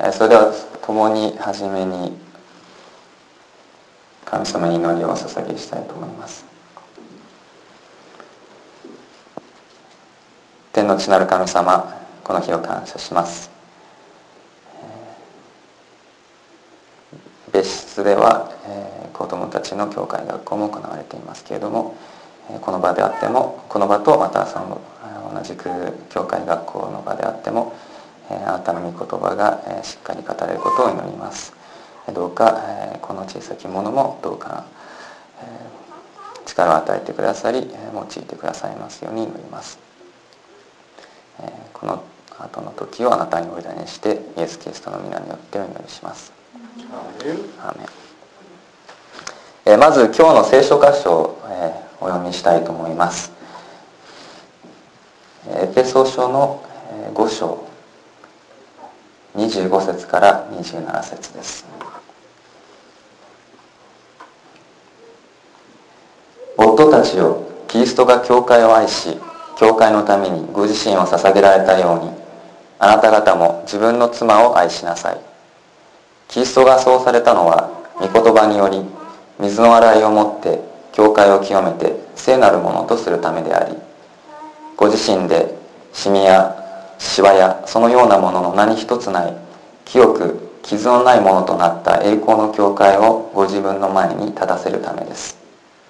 それでは共に初めに神様に祈りをお捧げしたいと思います。天の地なる神様、この日を感謝します。別室では、子どもたちの教会学校も行われていますけれども、この場であっても、この場とまたその同じく教会学校の場であっても、あなたの御言葉がしっかり語れることを祈ります。どうかこの小さきものもどうか力を与えてくださり、用いてくださいますように祈ります。この後の時をあなたにお委ねしてイエス・キリストの皆によってお祈りします。アーメン。まず今日の聖書箇所をお読みしたいと思います。エペソ書の5章25節から27節です。夫たちよ、キリストが教会を愛し、教会のためにご自身を捧げられたように、あなた方も自分の妻を愛しなさい。キリストがそうされたのは、御言葉により水の洗いをもって教会を清めて聖なるものとするためであり、ご自身でシミやシワやそのようなものの何一つない清く傷のないものとなった栄光の教会をご自分の前に立たせるためです。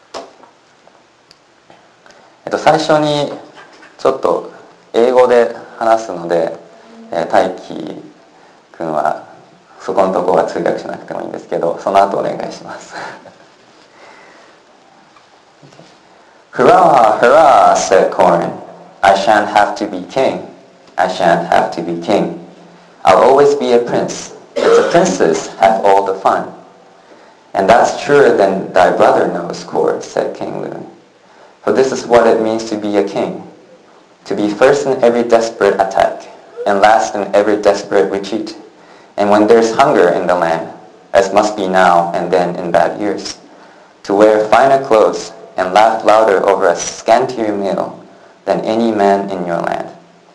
最初にちょっと英語で話すので、大輝くんはそこのところは通訳しなくてもいいんですけど、その後お願いします。Hurrah, hurrah, said Corin. I shan't have to be king. I shan't have to be king. I'll always be a prince. It's the princes have all the fun. And that's truer than thy brother knows, Cor, said King Loon. For this is what it means to be a king. To be first in every desperate attack, and last in every desperate retreat. And when there's hunger in the land, as must be now and then in bad years, to wear finer clothes and laugh louder over a scantier meal than any man in your land.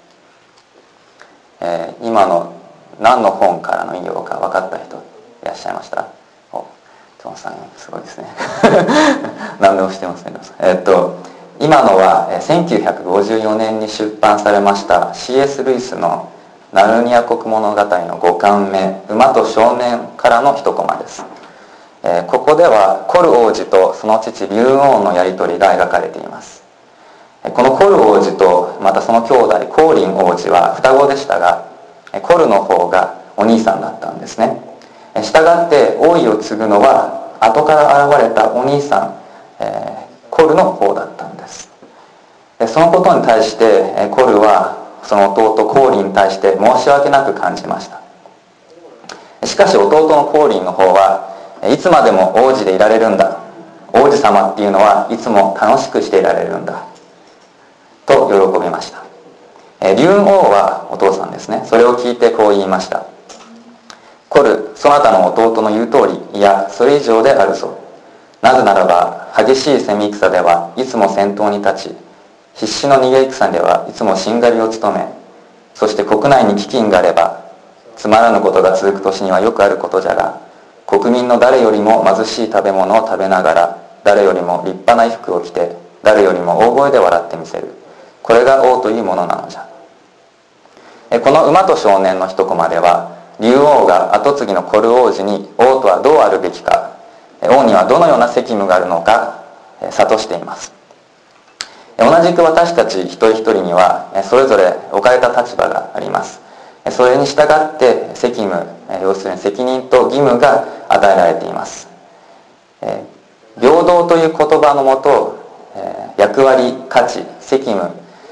今の何の本からの引用か分かった人いらっしゃいました？お、トモさんすごいですね。何でもしてますね。今のは1954年に出版されました C.S. ルイスのナルニア国物語の5巻目、馬と少年からの一コマです。ここではコル王子とその父リュウオウのやり取りが描かれています。このコル王子とまたその兄弟コーリン王子は双子でしたが、コルの方がお兄さんだったんですね。したがって王位を継ぐのは後から現れたお兄さん、コルの方だったんです。そのことに対してコルはその弟コーリンに対して申し訳なく感じました。しかし弟のコーリンの方はいつまでも王子でいられるんだ、王子様っていうのはいつも楽しくしていられるんだと喜びました。リュウオウはお父さんですね、それを聞いてこう言いました。コル、そなたの弟の言う通り、いやそれ以上であるぞ。なぜならば激しい攻め戦ではいつも先頭に立ち、必死の逃げ戦ではいつもしんがりを務め、そして国内に飢饉があればつまらぬことが続く年にはよくあることじゃが、国民の誰よりも貧しい食べ物を食べながら、誰よりも立派な衣服を着て、誰よりも大声で笑ってみせる。これが王というものなのじゃ。この馬と少年の一コマでは、竜王が跡継ぎのコル王子に王とはどうあるべきか、王にはどのような責務があるのか諭しています。同じく私たち一人一人にはそれぞれ置かれた立場があります。それに従って責務、要するに責任と義務が与えられています。平等という言葉のもと、役割、価値、責務、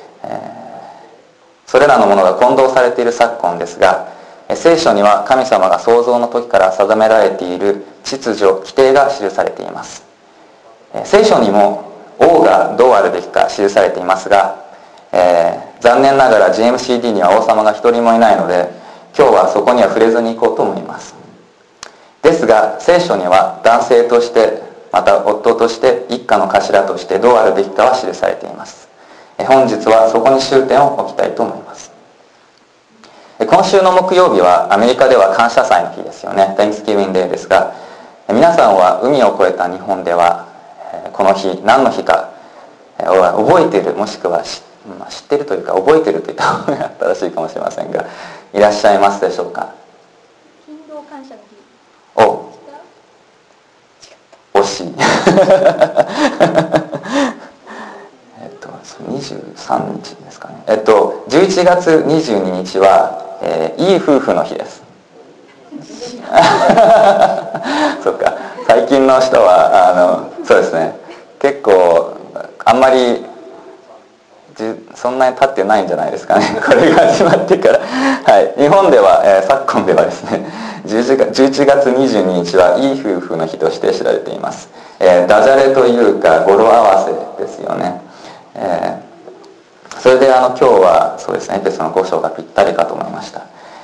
それらのものが混同されている昨今ですが、聖書には神様が創造の時から定められている秩序、規定が記されています。聖書にも王がどうあるべきか記されていますが、残念ながら GMCD には王様が一人もいないので、今日はそこには触れずに行こうと思います。ですが聖書には男性としてまた夫として一家の頭としてどうあるべきかは記されています。本日はそこに終点を置きたいと思います。こ今週の木曜日はアメリカでは感謝祭の日ですよね。 Thanksgiving Day ですが、皆さんは海を越えた日本ではこの日何の日か覚えている、もしくは知っているというか覚えているといった方が正しいかもしれませんが、いらっしゃいますでしょうか。 勤労感謝の日。 お、惜しい23日ですかね。11月22日はいい夫婦の日ですそっか、最近の人はそうですね、結構あんまりそんなに経ってないんじゃないですかねこれが始まってからはい、日本では、昨今ではですね11月22日はいい夫婦の日として知られています。ダジャレというか語呂合わせですよね。それで今日はそうですね、エペソの5章がぴったりかと思いました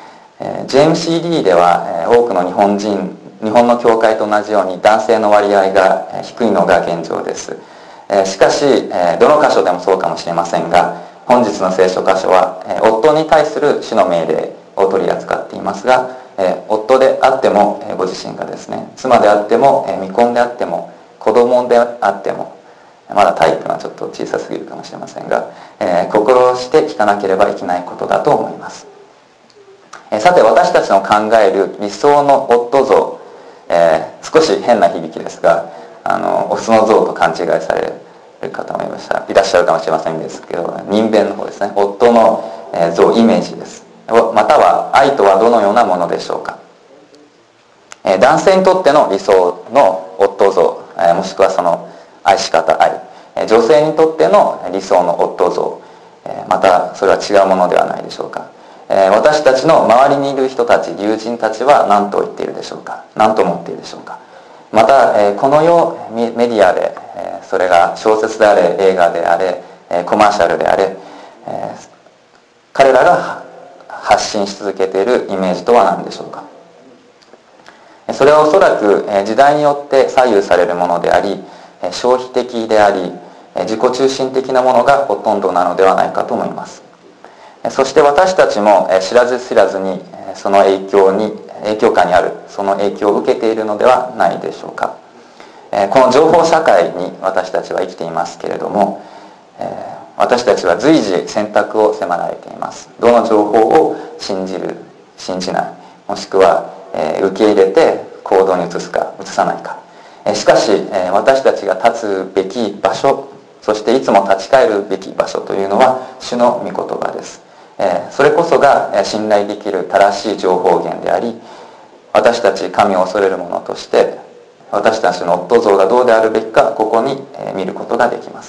。JMCD では、多くの日本の教会と同じように男性の割合が低いのが現状です。しかし、どの箇所でもそうかもしれませんが、本日の聖書箇所は、夫に対する主の命令を取り扱っていますが、夫であっても、ご自身がですね、妻であっても、未婚であっても、子供であっても、まだタイプはちょっと小さすぎるかもしれませんが、心して聞かなければいけないことだと思います。さて、私たちの考える理想の夫像、少し変な響きですが、オスの像と勘違いされる方もいらっしゃるかもしれませんですけど、人弁の方ですね、夫の像、イメージです。または愛とはどのようなものでしょうか。男性にとっての理想の夫像、もしくはその愛し方愛、女性にとっての理想の夫像、またそれは違うものではないでしょうか。私たちの周りにいる人たち、友人たちは何と言っているでしょうか。何と思っているでしょうか。また、この世メディアで、それが小説であれ、映画であれ、コマーシャルであれ、彼らが発信し続けているイメージとは何でしょうか。それはおそらく時代によって左右されるものであり、消費的であり、自己中心的なものがほとんどなのではないかと思います。そして私たちも知らず知らずにその影響下にある、その影響を受けているのではないでしょうか。この情報社会に私たちは生きていますけれども、私たちは随時選択を迫られています。どの情報を信じる、信じない、もしくは受け入れて行動に移すか移さないか。しかし私たちが立つべき場所、そしていつも立ち返るべき場所というのは主の御言葉です。それこそが信頼できる正しい情報源であり、私たち神を恐れる者として私たちの夫像がどうであるべきか、ここに見ることができます。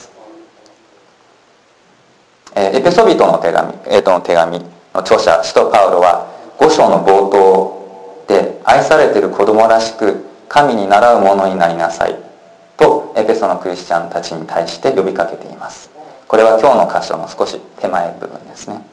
エペソビトの手紙の著者使徒パウロは5章の冒頭で、愛されている子供らしく神に倣う者になりなさいとエペソのクリスチャンたちに対して呼びかけています。これは今日の箇所の少し手前部分ですね。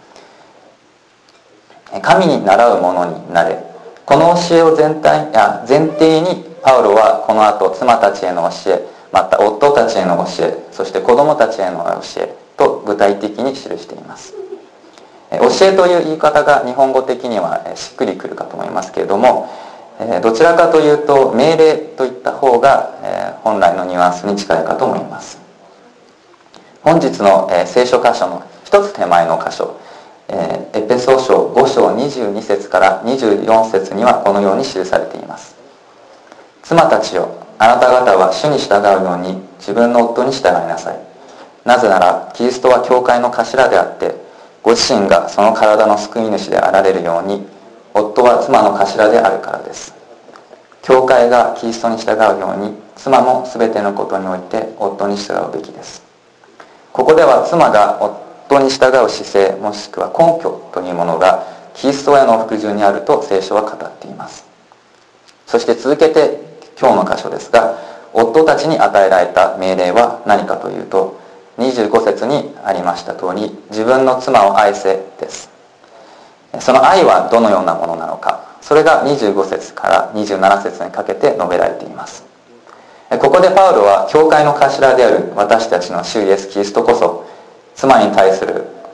神に倣う者になれ、この教えを前提にパウロはこの後妻たちへの教え、また夫たちへの教え、そして子供たちへの教えと具体的に記しています。教えという言い方が日本語的にはしっくりくるかと思いますけれども、どちらかというと命令といった方が本来のニュアンスに近いかと思います。本日の聖書箇所の一つ手前の箇所、エペソ書5章22節から24節にはこのように記されています。妻たちよ、あなた方は主に従うように自分の夫に従いなさい。なぜならキリストは教会の頭であって、ご自身がその体の救い主であられるように、夫は妻の頭であるからです。教会がキリストに従うように、妻も全てのことにおいて夫に従うべきです。ここでは妻が夫に従う姿勢、もしくは根拠というものがキリストへの服従にあると聖書は語っています。そして続けて今日の箇所ですが、夫たちに与えられた命令は何かというと、25節にありました通り、自分の妻を愛せです。その愛はどのようなものなのか、それが25節から27節にかけて述べられています。ここでパウロは教会の頭である私たちの主イエスキリストこそ、妻に対する夫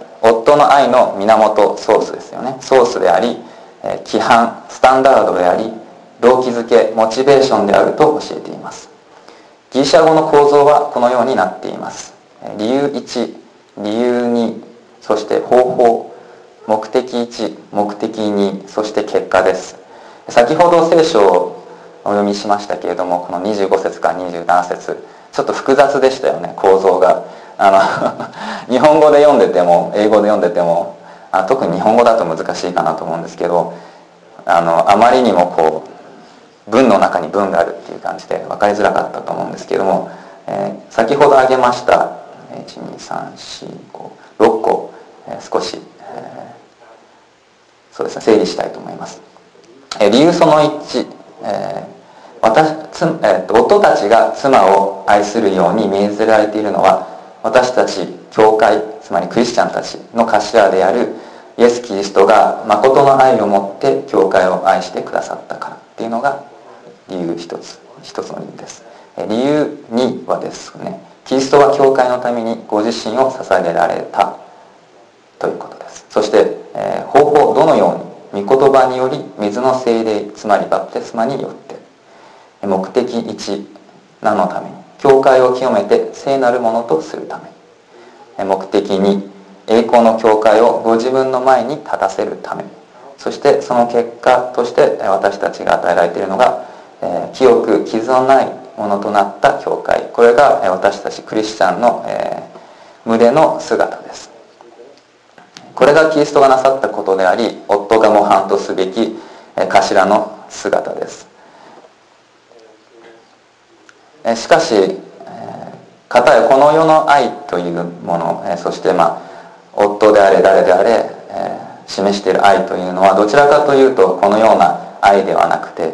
当の愛の源、ソースですよね。ソースであり、規範、スタンダードであり、動機づけ、モチベーションであると教えています。ギリシャ語の構造はこのようになっています。理由1、理由2、そして方法、目的1、目的2、そして結果です。先ほど聖書をお読みしましたけれども、この25節から27節、ちょっと複雑でしたよね、構造が。日本語で読んでても英語で読んでても、特に日本語だと難しいかなと思うんですけど、あまりにもこう文の中に文があるっていう感じで分かりづらかったと思うんですけども、先ほど挙げました12345個、少し、そうですね、整理したいと思います。理由その1、夫たちが妻を愛するように命ぜられているのは、私たち教会、つまりクリスチャンたちの頭であるイエス・キリストが誠の愛を持って教会を愛してくださったからっていうのが理由一つの理由です。理由2はですね、キリストは教会のためにご自身を捧げられたということです。そして、方法、どのように、御言葉により水の聖霊、つまりバプテスマによって。目的1、何のために、教会を清めて聖なるものとするために。目的2、栄光の教会をご自分の前に立たせるために。そしてその結果として私たちが与えられているのが、清く傷のないものとなった教会、これが私たちクリスチャンの群れの姿です。これがキリストがなさったことであり、夫が模範とすべき頭の姿です。しかし、かたやこの世の愛というもの、そして夫であれ誰であれ、示している愛というのはどちらかというとこのような愛ではなくて、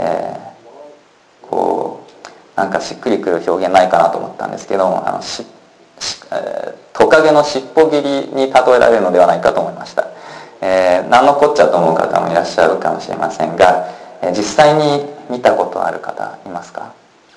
なんかしっくりくる表現ないかなと思ったんですけども、トカゲの尻尾切りに例えられるのではないかと思いました。何のこっちゃと思う方もいらっしゃるかもしれませんが、実際に見たことある方いますか？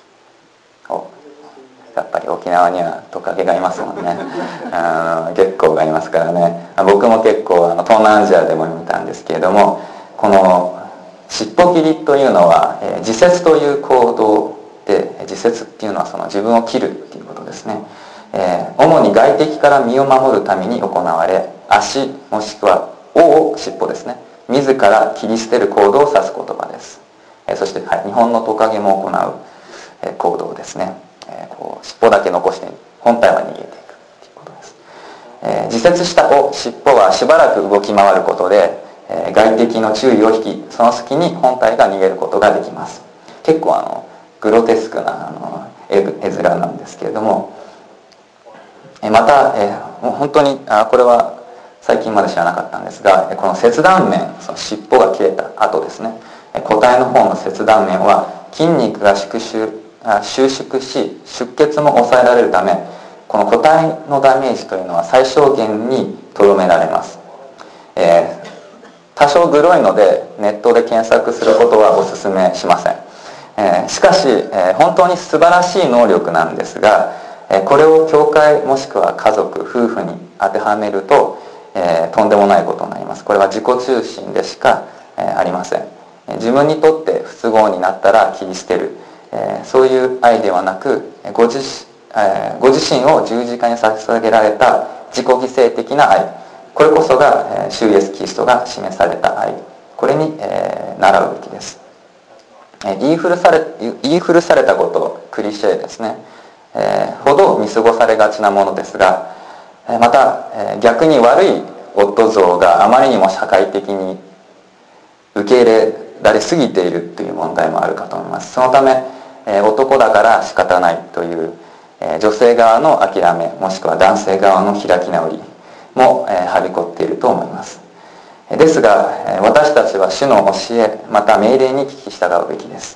やっぱり沖縄にはトカゲがいますもんね。月光がいますからね。僕も結構東南アジアでも見たんですけれども、この尻尾切りというのは自節という行動で、自節っていうのはその自分を切るっていうことですね。主に外敵から身を守るために行われ、足もしくは尾を尻尾ですね、自ら切り捨てる行動を指す言葉です。そして、日本のトカゲも行う行動ですね。尻尾だけ残して本体は逃げていくということです。自節した尾、尻尾はしばらく動き回ることで、外敵の注意を引き、その隙に本体が逃げることができます。結構グロテスクな絵面なんですけれども、また、本当にこれは最近まで知らなかったんですが、この切断面、その尻尾が切れた後ですね、個体の方の切断面は筋肉が収縮し出血も抑えられるため、この個体のダメージというのは最小限にとどめられます。多少グロいのでネットで検索することはお勧めしません。しかし、本当に素晴らしい能力なんですが、これを教会もしくは家族、夫婦に当てはめると、とんでもないことになります。これは自己中心でしか、ありません。自分にとって不都合になったら切り捨てる、そういう愛ではなく、ご自身を十字架に捧げられた自己犠牲的な愛、これこそが主イエスキリストが示された愛、これに習うべきです。言い古されたこと、クリシェですね、ほど見過ごされがちなものですが、また逆に悪い夫像があまりにも社会的に受け入れられすぎているという問題もあるかと思います。そのため男だから仕方ないという女性側の諦め、もしくは男性側の開き直りもはびこっていると思います。ですが私たちは主の教え、また命令に聞き従うべきです。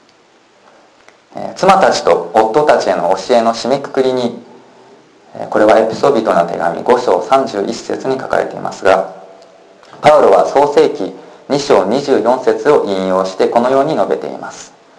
妻たちと夫たちへの教えの締めくくりに、これはエペソビトの手紙5章31節に書かれていますが、パウロは創世記2章24節を引用してこのように述べています。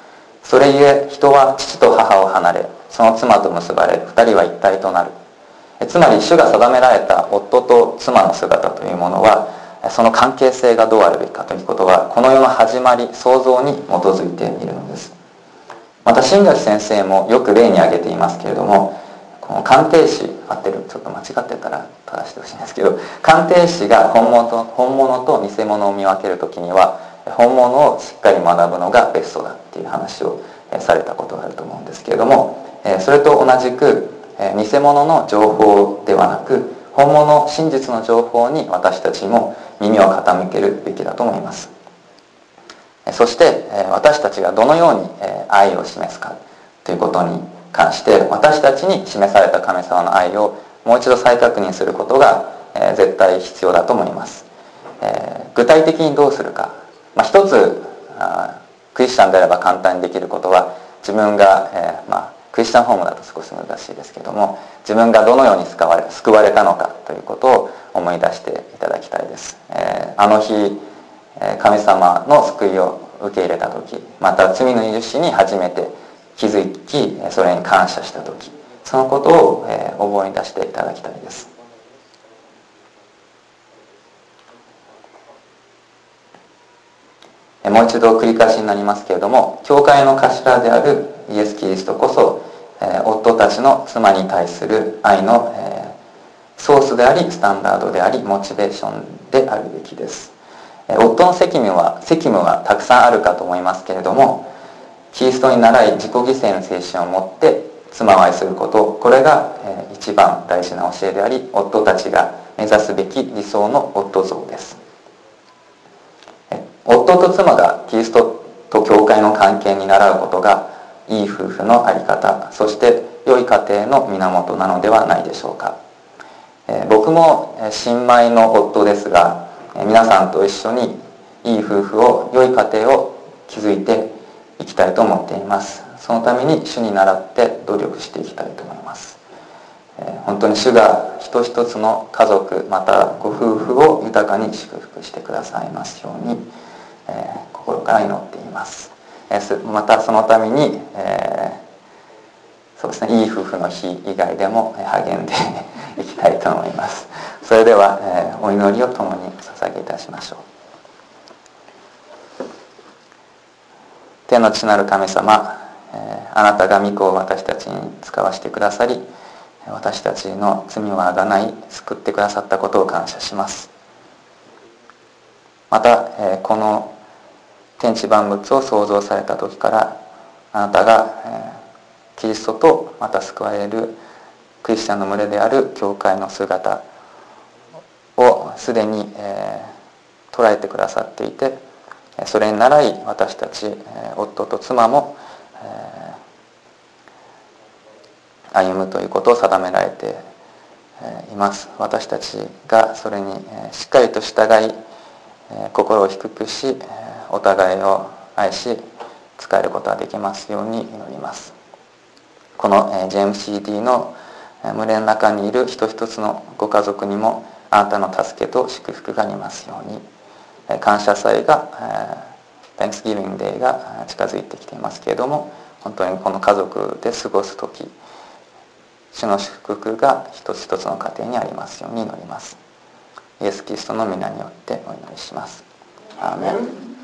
それゆえ人は父と母を離れ、その妻と結ばれ、二人は一体となる。 つまり主が定められた夫と妻の姿というものは、その関係性がどうあるべきかということはこの世の始まり創造に基づいているのです。また新垣先生もよく例に挙げていますけれども、この鑑定士、合ってる、ちょっと間違ってたら正してほしいんですけど、鑑定士が本物と偽物を見分けるときには本物をしっかり学ぶのがベストだっていう話をされたことがあると思うんですけれども、それと同じく偽物の情報ではなく本物真実の情報に私たちも耳を傾けるべきだと思います。そして私たちがどのように愛を示すかということに関して私たちに示された神様の愛をもう一度再確認することが絶対必要だと思います。具体的にどうするか、一つクリスチャンであれば簡単にできることは自分が、クリスチャンホームだと少し難しいですけども、自分がどのように救われたのかということを思い出していただきたいです。あの日神様の救いを受け入れた時、また罪の許しに初めて気づきそれに感謝した時、そのことを覚え出していただきたいです。もう一度繰り返しになりますけれども、教会の頭であるイエス・キリストこそ夫たちの妻に対する愛のソースでありスタンダードでありモチベーションであるべきです。夫の責務はたくさんあるかと思いますけれども、キリストに倣い自己犠牲の精神を持って妻を愛すること、これが一番大事な教えであり、夫たちが目指すべき理想の夫像です。夫と妻がキリストと教会の関係に倣うことがいい夫婦の在り方、そして良い家庭の源なのではないでしょうか。僕も新米の夫ですが、皆さんと一緒にいい夫婦を、良い家庭を築いていきたいと思っています。そのために主に倣って努力していきたいと思います。本当に主が一つ一つの家族またご夫婦を豊かに祝福してくださいますように、心から祈っています。またそのために、そうですね、いい夫婦の日以外でも励んでいきたいと思います。それでは、お祈りを共に捧げいたしましょう。天の父なる神様、あなたが御子を私たちに使わせてくださり、私たちの罪をあがない救ってくださったことを感謝します。また、この天地万物を創造された時からあなたが、キリストとまた救われるクリスチャンの群れである教会の姿をすでに、捉えてくださっていて、それに倣い私たち、夫と妻も、歩むということを定められています。私たちがそれにしっかりと従い、心を低くしお互いを愛し使えることができますように祈ります。この JMCD の群れの中にいる一つ一つのご家族にもあなたの助けと祝福がありますように。感謝祭が Thanksgiving Day が近づいてきていますけれども、本当にこの家族で過ごす時、主の祝福が一つ一つの家庭にありますように祈ります。イエス・キリストの皆によってお祈りします。アーメン。